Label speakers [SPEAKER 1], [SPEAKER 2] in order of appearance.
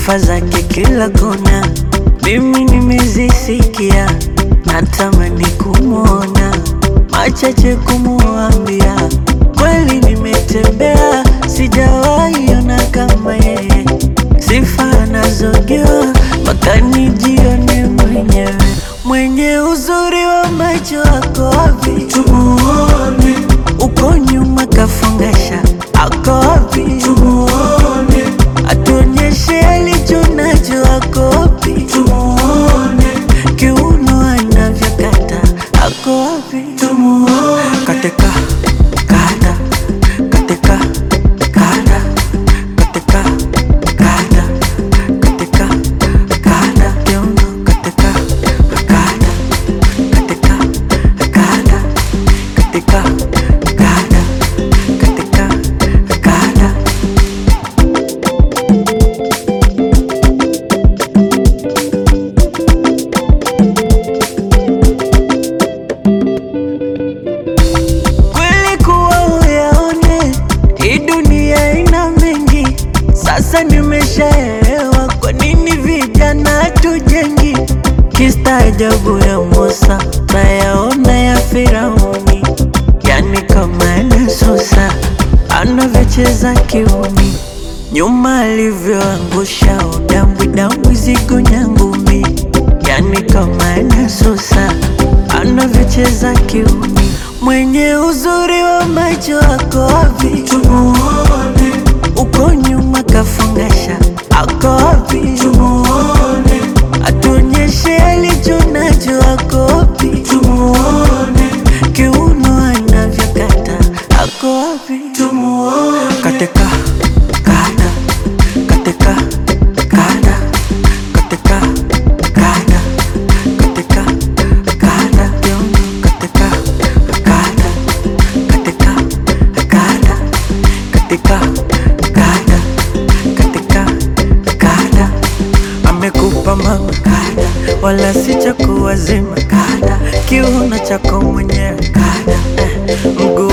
[SPEAKER 1] sifa zake kila kona, mimi nimezisikia, natamani kumwona, machache kumuambia, kweli nimetembea, sijawahi ona kama yeye, sifa anazojua mpaka nijione mwenyewe, mwenye uzuri wa macho ako wapi? Tumuone. Uko nyuma kafungasha ako wapi? Tumuone. Atuonyeshe alicho nacho ako wapi? Tumuone. Kiuno anavyokata ako wapi? Tumuone. Katika kada, katika kada, katika kada, katika kada, kiuno katika kada, katika kada, katika kada, katika kada. Kweli kuwa uyaone, hii dunia ina mengi, sasa nimeshaelewa kwa nini vijana hatujengi. Kistaajabu ya Musa nayaona ya Firauni, yani kama anasusa anavyocheza kiumi, nyuma alivyoangusha udambwidambwi zigo nyangumi, yani kama anasusa anavyocheza kiumi, mwenye uzuri wa macho ako wapi? Tumuone. Uko nyuma kafungasha ako wapi? Tumuone. Atuonyeshe alicho nacho ako wapi? Tumuone. Kiuno anavyokata ako wapi? Tumuone. Katika kada, katika kada, katika kada, katika kada, kiuno katika kada, katika kada, katika kada, katika kada. Amekupa mama kada, wala si cha kuwazima kada, kiuno chako mwenyewe kada, mguu